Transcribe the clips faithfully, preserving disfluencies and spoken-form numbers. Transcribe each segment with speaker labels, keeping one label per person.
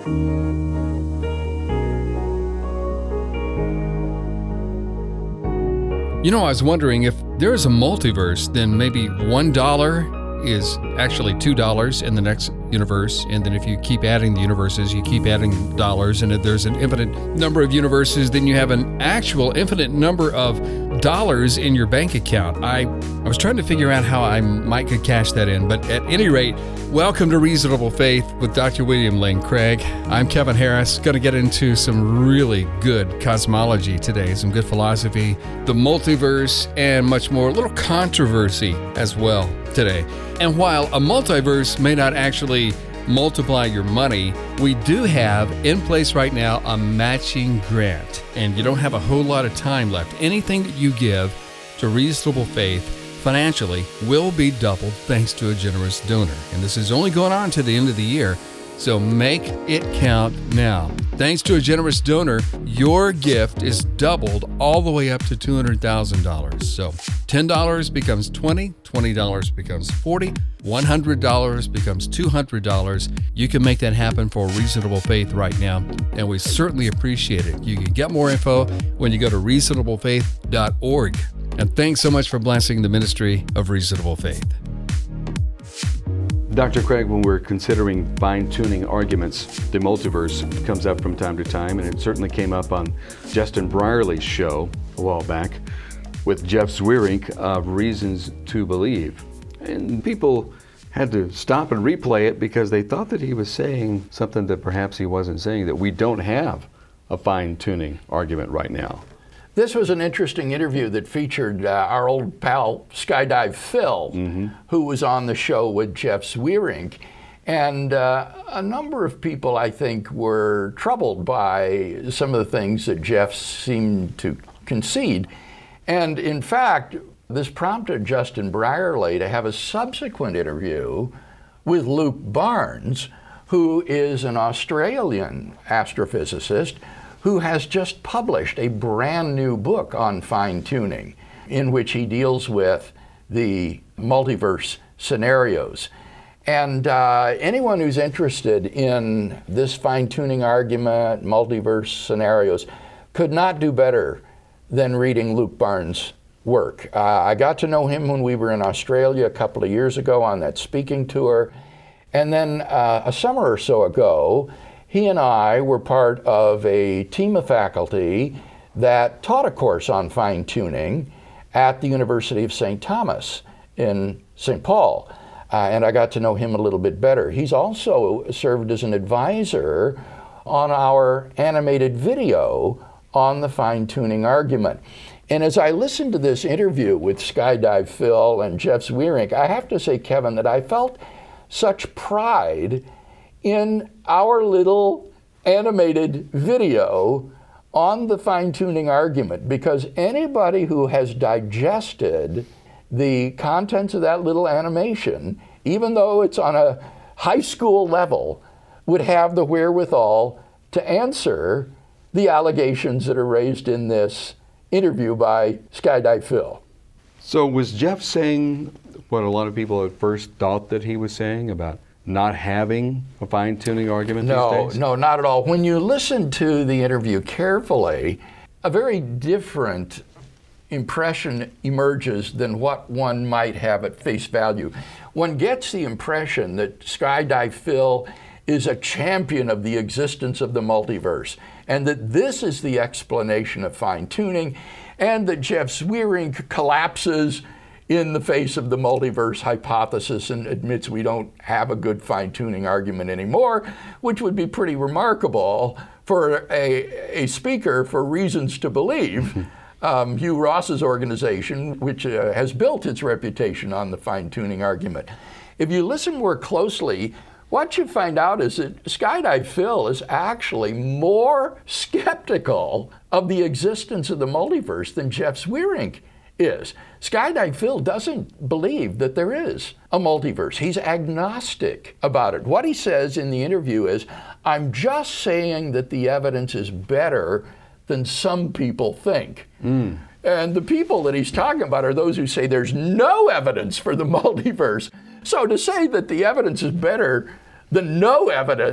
Speaker 1: You know, I was wondering if there is a multiverse, then maybe one dollar is actually two dollars in the next universe. And then if you keep adding the universes, you keep adding dollars. And if there's an infinite number of universes, then you have an actual infinite number of dollars in your bank account. I, I was trying to figure out how I might could cash that in. But at any rate, welcome to Reasonable Faith with Doctor William Lane Craig. I'm Kevin Harris. Going to get into some really good cosmology today, some good philosophy, the multiverse, and much more. A little controversy as well today. And while a multiverse may not actually multiply your money, we do have in place right now a matching grant. And you don't have a whole lot of time left. Anything that you give to Reasonable Faith financially will be doubled thanks to a generous donor. And this is only going on to the end of the year, so make it count now. Thanks to a generous donor, your gift is doubled all the way up to two hundred thousand dollars. So ten dollars becomes twenty dollars, twenty dollars becomes forty dollars, one hundred dollars becomes two hundred dollars. You can make that happen for Reasonable Faith right now, and we certainly appreciate it. You can get more info when you go to reasonable faith dot org. And thanks so much for blessing the ministry of Reasonable Faith.
Speaker 2: Doctor Craig, when we're considering fine-tuning arguments, the multiverse comes up from time to time, and it certainly came up on Justin Brierley's show a while back with Jeff Zwirink of Reasons to Believe. And people had to stop and replay it because they thought that he was saying something that perhaps he wasn't saying, that we don't have a fine-tuning argument right now.
Speaker 3: This was an interesting interview that featured uh, our old pal Skydive Phil, mm-hmm. who was on the show with Jeff Zwirink. And uh, a number of people, I think, were troubled by some of the things that Jeff seemed to concede. And in fact, this prompted Justin Brierley to have a subsequent interview with Luke Barnes, who is an Australian astrophysicist who has just published a brand new book on fine-tuning, in which he deals with the multiverse scenarios. And uh, anyone who's interested in this fine-tuning argument, multiverse scenarios, could not do better than reading Luke Barnes' work. Uh, I got to know him when we were in Australia a couple of years ago on that speaking tour. And then uh, a summer or so ago, he and I were part of a team of faculty that taught a course on fine-tuning at the University of Saint Thomas in Saint Paul. Uh, and I got to know him a little bit better. He's also served as an advisor on our animated video on the fine-tuning argument. And as I listened to this interview with Skydive Phil and Jeff Zwirink, I have to say, Kevin, that I felt such pride in our little animated video on the fine-tuning argument, because anybody who has digested the contents of that little animation, even though it's on a high school level, would have the wherewithal to answer the allegations that are raised in this interview by Skydive Phil.
Speaker 2: So was Jeff saying what a lot of people at first thought that he was saying about not having a fine-tuning argument
Speaker 3: no,
Speaker 2: these days?
Speaker 3: No, not at all. When you listen to the interview carefully, a very different impression emerges than what one might have at face value. One gets the impression that Skydive Phil is a champion of the existence of the multiverse, and that this is the explanation of fine-tuning, and that Jeff Zwirink collapses in the face of the multiverse hypothesis and admits we don't have a good fine-tuning argument anymore, which would be pretty remarkable for a, a speaker for Reasons to Believe, um, Hugh Ross's organization, which uh, has built its reputation on the fine-tuning argument. If you listen more closely, what you find out is that Skydive Phil is actually more skeptical of the existence of the multiverse than Jeff Zwirink is. Skydive Phil doesn't believe that there is a multiverse. He's agnostic about it. What he says in the interview is, I'm just saying that the evidence is better than some people think. Mm. And the people that he's talking about are those who say there's no evidence for the multiverse. So to say that the evidence is better than no evidence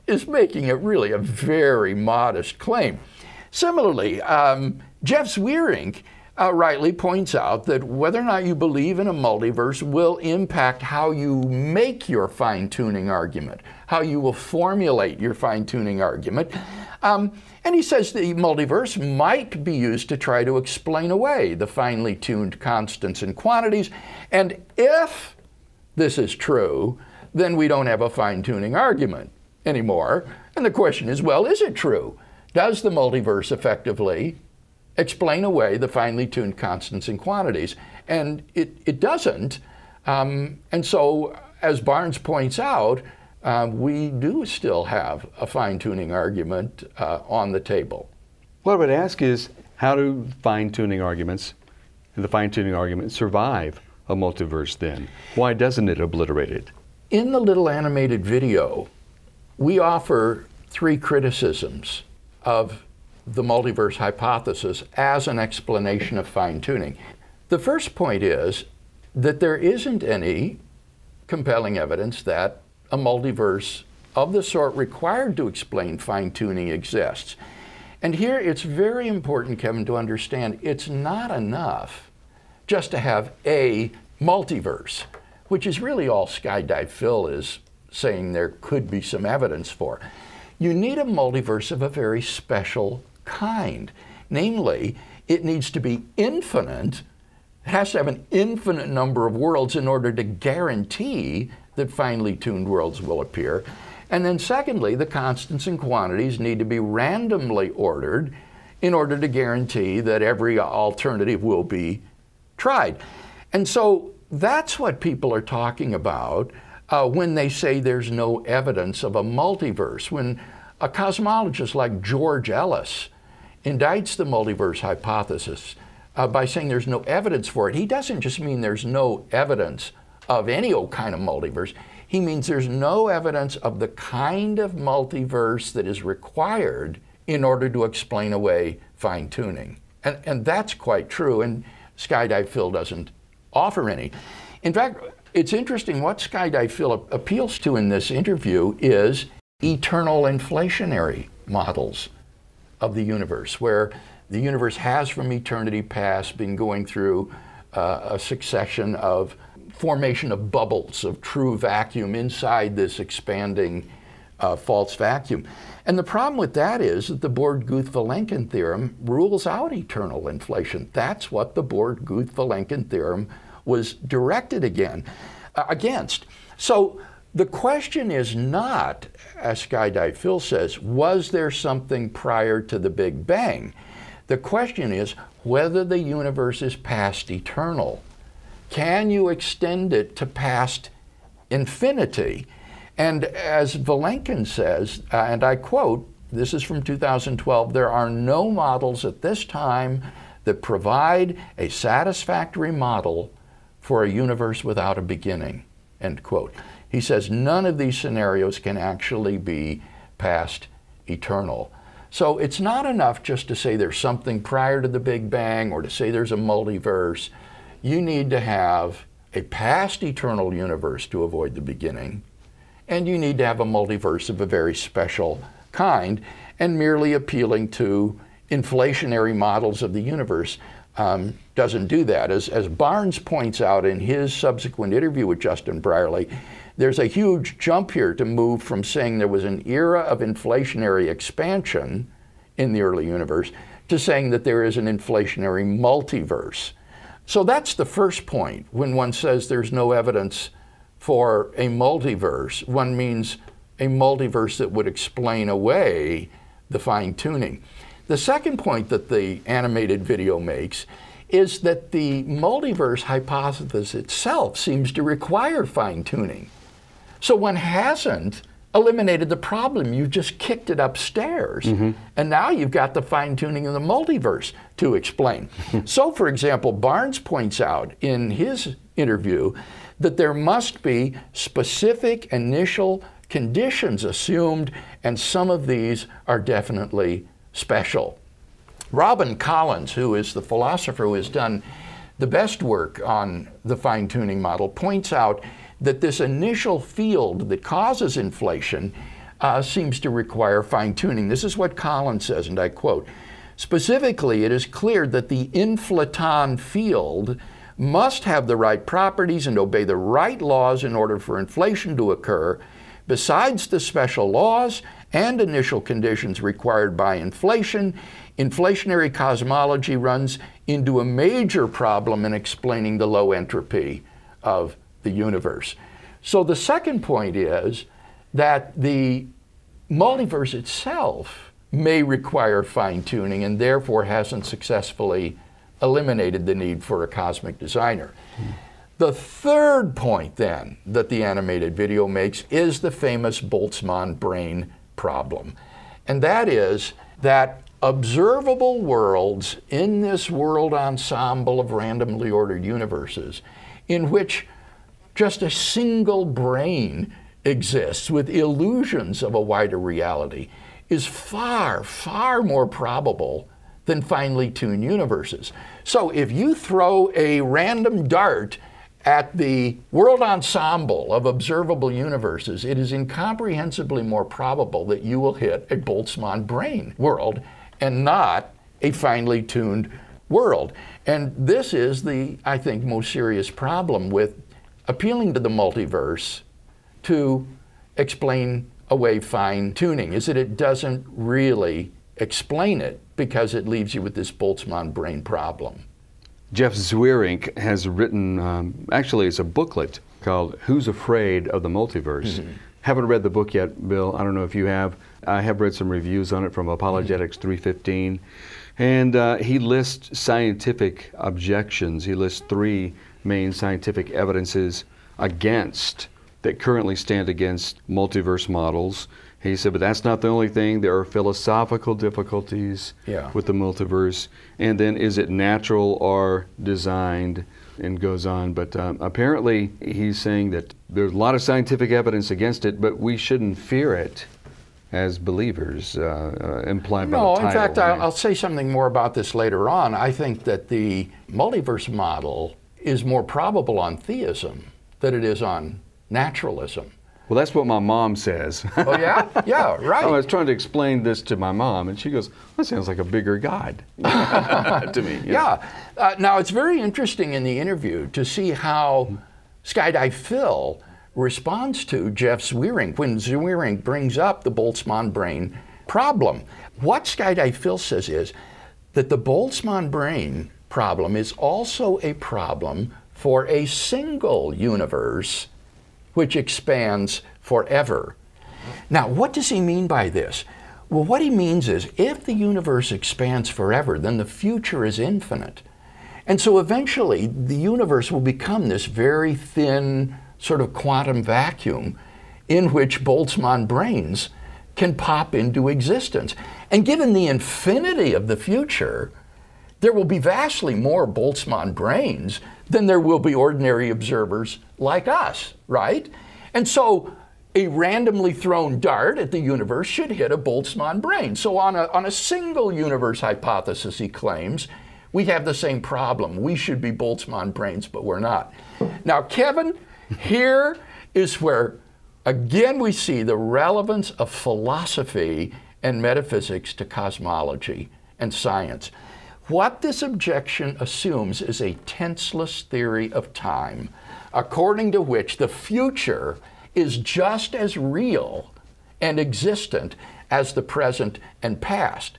Speaker 3: is making it really a very modest claim. Similarly, um, Jeff Zweerink uh, rightly points out that whether or not you believe in a multiverse will impact how you make your fine-tuning argument, how you will formulate your fine-tuning argument. Um, and he says the multiverse might be used to try to explain away the finely tuned constants and quantities. And if this is true, then we don't have a fine-tuning argument anymore. And the question is, well, is it true? Does the multiverse effectively explain away the finely tuned constants and quantities? And it, it doesn't. Um, and so, as Barnes points out, uh, we do still have a fine-tuning argument uh, on the table.
Speaker 2: What I would ask is, how do fine-tuning arguments, the fine-tuning argument, survive a multiverse then? Why doesn't it obliterate it?
Speaker 3: In the little animated video, we offer three criticisms of the multiverse hypothesis as an explanation of fine-tuning. The first point is that there isn't any compelling evidence that a multiverse of the sort required to explain fine-tuning exists. And here it's very important, Kevin, to understand it's not enough just to have a multiverse, which is really all Skydive Phil is saying there could be some evidence for. You need a multiverse of a very special kind. Namely, it needs to be infinite. It has to have an infinite number of worlds in order to guarantee that finely tuned worlds will appear. And then secondly, the constants and quantities need to be randomly ordered in order to guarantee that every alternative will be tried. And so that's what people are talking about uh, when they say there's no evidence of a multiverse. When a cosmologist like George Ellis indicts the multiverse hypothesis uh, by saying there's no evidence for it, he doesn't just mean there's no evidence of any old kind of multiverse. He means there's no evidence of the kind of multiverse that is required in order to explain away fine-tuning. And, and that's quite true, and Skydive Phil doesn't offer any. In fact, it's interesting, what Skydive Phil appeals to in this interview is eternal inflationary models of the universe, where the universe has from eternity past been going through uh, a succession of formation of bubbles of true vacuum inside this expanding uh, false vacuum. And the problem with that is that the Born-Guth-Vilenkin theorem rules out eternal inflation. That's what the Born-Guth-Vilenkin theorem was directed again, uh, against. So the question is not, as Skydive Phil says, was there something prior to the Big Bang? The question is whether the universe is past eternal. Can you extend it to past infinity? And as Vilenkin says, uh, and I quote, this is from two thousand twelve, there are no models at this time that provide a satisfactory model for a universe without a beginning, end quote. He says none of these scenarios can actually be past eternal. So it's not enough just to say there's something prior to the Big Bang or to say there's a multiverse. You need to have a past eternal universe to avoid the beginning, and you need to have a multiverse of a very special kind, and merely appealing to inflationary models of the universe um, doesn't do that. As, as Barnes points out in his subsequent interview with Justin Brierley, there's a huge jump here to move from saying there was an era of inflationary expansion in the early universe to saying that there is an inflationary multiverse. So that's the first point. When one says there's no evidence for a multiverse, one means a multiverse that would explain away the fine-tuning. The second point that the animated video makes is that the multiverse hypothesis itself seems to require fine-tuning. So one hasn't eliminated the problem, you just kicked it upstairs. Mm-hmm. And now you've got the fine-tuning of the multiverse to explain. So, for example, Barnes points out in his interview that there must be specific initial conditions assumed, and some of these are definitely special. Robin Collins, who is the philosopher who has done the best work on the fine-tuning model, points out that this initial field that causes inflation uh, seems to require fine-tuning. This is what Collins says, and I quote, "Specifically, it is clear that the inflaton field must have the right properties and obey the right laws in order for inflation to occur. Besides the special laws and initial conditions required by inflation, inflationary cosmology runs into a major problem in explaining the low entropy of the universe." So the second point is that the multiverse itself may require fine-tuning and therefore hasn't successfully eliminated the need for a cosmic designer. Hmm. The third point then that the animated video makes is the famous Boltzmann brain problem. And that is that observable worlds in this world ensemble of randomly ordered universes in which just a single brain exists with illusions of a wider reality is far, far more probable than finely tuned universes. So if you throw a random dart at the world ensemble of observable universes, it is incomprehensibly more probable that you will hit a Boltzmann brain world and not a finely tuned world. And this is the, I think, most serious problem with appealing to the multiverse to explain away fine tuning, is that it doesn't really explain it because it leaves you with this Boltzmann brain problem.
Speaker 2: Jeff Zweerink has written, um, actually it's a booklet called Who's Afraid of the Multiverse? Mm-hmm. Haven't read the book yet, Bill. I don't know if you have. I have read some reviews on it from Apologetics mm-hmm. three fifteen. And uh, he lists scientific objections. He lists three main scientific evidences against, that currently stand against multiverse models. He said, but that's not the only thing. There are philosophical difficulties yeah. with the multiverse. And then is it natural or designed? And goes on. But um, apparently he's saying that there's a lot of scientific evidence against it, but we shouldn't fear it as believers, uh, uh, implied by
Speaker 3: no,
Speaker 2: the title.
Speaker 3: No, in fact,
Speaker 2: right?
Speaker 3: I'll, I'll say something more about this later on. I think that the multiverse model is more probable on theism than it is on naturalism.
Speaker 2: Well, that's what my mom says.
Speaker 3: Oh, yeah? Yeah, right.
Speaker 2: I was trying to explain this to my mom, and she goes, that sounds like a bigger God to me. You know?
Speaker 3: Yeah. Uh, now, it's very interesting in the interview to see how Skydive Phil responds to Jeff Zweerink when Zweerink brings up the Boltzmann brain problem. What Skydive Phil says is that the Boltzmann brain problem is also a problem for a single universe which expands forever. Now, what does he mean by this? Well, what he means is if the universe expands forever, then the future is infinite. And so eventually the universe will become this very thin sort of quantum vacuum in which Boltzmann brains can pop into existence. And given the infinity of the future, there will be vastly more Boltzmann brains than there will be ordinary observers like us, right? And so a randomly thrown dart at the universe should hit a Boltzmann brain. So on a, on a single universe hypothesis, he claims, we have the same problem. We should be Boltzmann brains, but we're not. Now, Kevin, here is where, again, we see the relevance of philosophy and metaphysics to cosmology and science. What this objection assumes is a tenseless theory of time, according to which the future is just as real and existent as the present and past.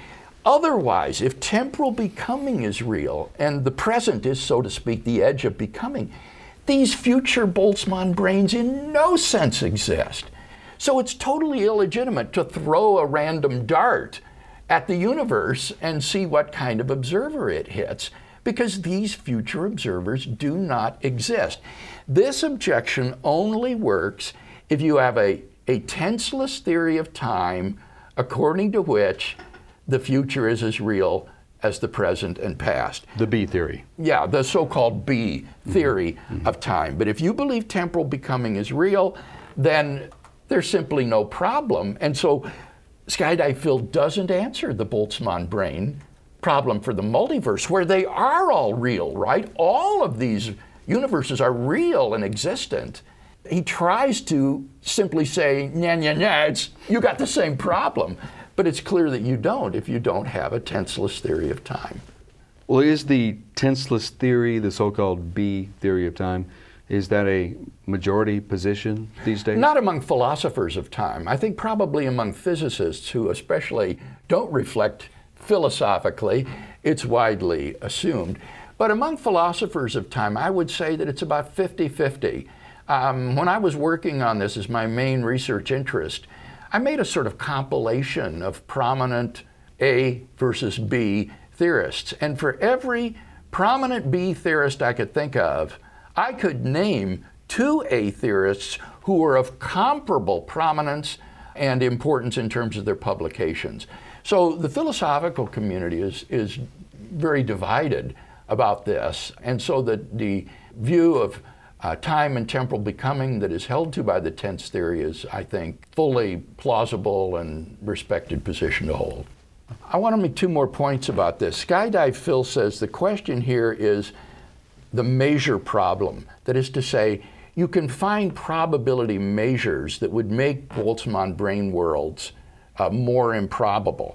Speaker 3: Otherwise, if temporal becoming is real and the present is, so to speak, the edge of becoming, these future Boltzmann brains in no sense exist. So it's totally illegitimate to throw a random dart at the universe and see what kind of observer it hits, because these future observers do not exist. This objection only works if you have a, a tenseless theory of time according to which the future is as real as the present and past.
Speaker 2: The B theory.
Speaker 3: Yeah, the so-called B theory mm-hmm. of time. But if you believe temporal becoming is real, then there's simply no problem. And so Skydive Phil doesn't answer the Boltzmann brain problem for the multiverse, where they are all real, right? All of these universes are real and existent. he tries to simply say, nah, nah, nah, it's, you got the same problem. But it's clear that you don't if you don't have a tenseless theory of time.
Speaker 2: Well, is the tenseless theory, the so-called B theory of time, is that a majority position these days?
Speaker 3: Not among philosophers of time. I think probably among physicists who especially don't reflect philosophically, it's widely assumed. But among philosophers of time, I would say that it's about fifty-fifty. Um, when I was working on this as my main research interest, I made a sort of compilation of prominent A versus B theorists. And for every prominent B theorist I could think of, I could name two A theorists who were of comparable prominence and importance in terms of their publications. So the philosophical community is, is very divided about this. And so the, the view of uh, time and temporal becoming that is held to by the tense theory is, I think, fully plausible and respected position to hold. I want to make two more points about this. Skydive Phil says the question here is the measure problem. That is to say, you can find probability measures that would make Boltzmann brane worlds uh, more improbable.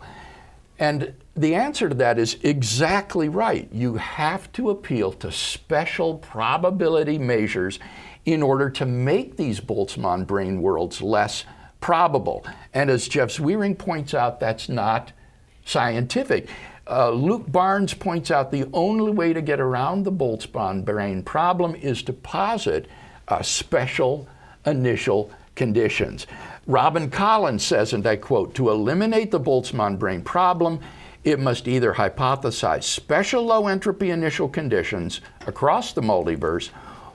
Speaker 3: And the answer to that is exactly right. You have to appeal to special probability measures in order to make these Boltzmann brane worlds less probable. And as Jeff Zweering points out, that's not scientific. Uh, Luke Barnes points out the only way to get around the Boltzmann brane problem is to posit uh, special initial conditions. Robin Collins says, and I quote, "To eliminate the Boltzmann brane problem, it must either hypothesize special low entropy initial conditions across the multiverse,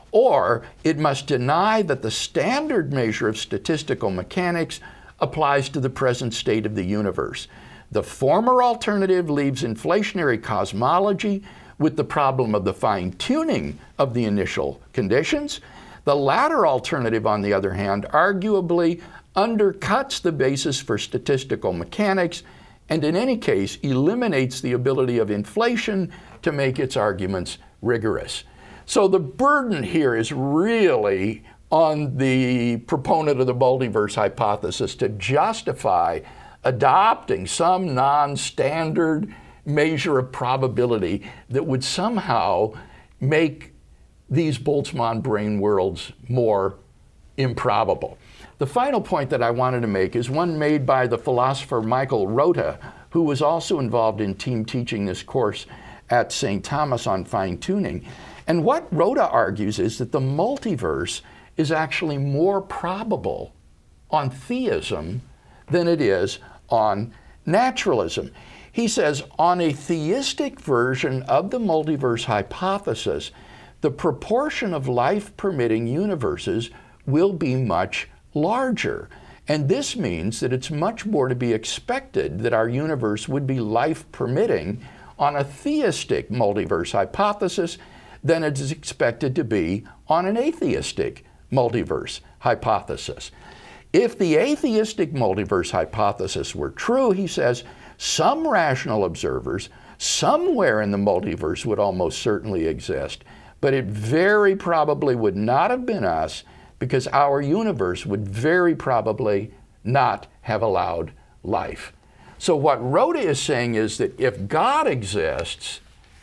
Speaker 3: or it must deny that the standard measure of statistical mechanics applies to the present state of the universe. The former alternative leaves inflationary cosmology with the problem of the fine-tuning of the initial conditions. The latter alternative, on the other hand, arguably undercuts the basis for statistical mechanics and in any case eliminates the ability of inflation to make its arguments rigorous." So the burden here is really on the proponent of the multiverse hypothesis to justify adopting some non-standard measure of probability that would somehow make these Boltzmann brane worlds more improbable. The final point that I wanted to make is one made by the philosopher Michael Rota, who was also involved in team teaching this course at Saint Thomas on fine-tuning. And what Rota argues is that the multiverse is actually more probable on theism than it is on naturalism. He says, on a theistic version of the multiverse hypothesis, the proportion of life-permitting universes will be much larger. And this means that it's much more to be expected that our universe would be life-permitting on a theistic multiverse hypothesis than it is expected to be on an atheistic multiverse hypothesis. If the atheistic multiverse hypothesis were true, he says, some rational observers somewhere in the multiverse would almost certainly exist, but it very probably would not have been us because our universe would very probably not have allowed life. So what Rota is saying is that if God exists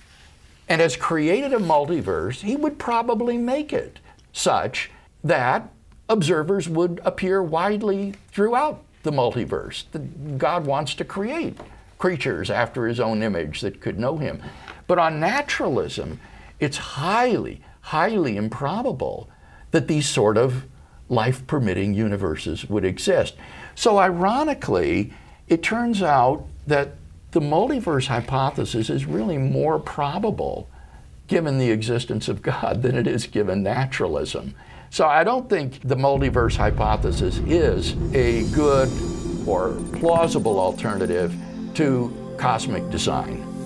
Speaker 3: and has created a multiverse, he would probably make it such that observers would appear widely throughout the multiverse. God wants to create creatures after his own image that could know him. But on naturalism, it's highly, highly improbable that these sort of life-permitting universes would exist. So ironically, it turns out that the multiverse hypothesis is really more probable given the existence of God than it is given naturalism. So I don't think the multiverse hypothesis is a good or plausible alternative to cosmic design.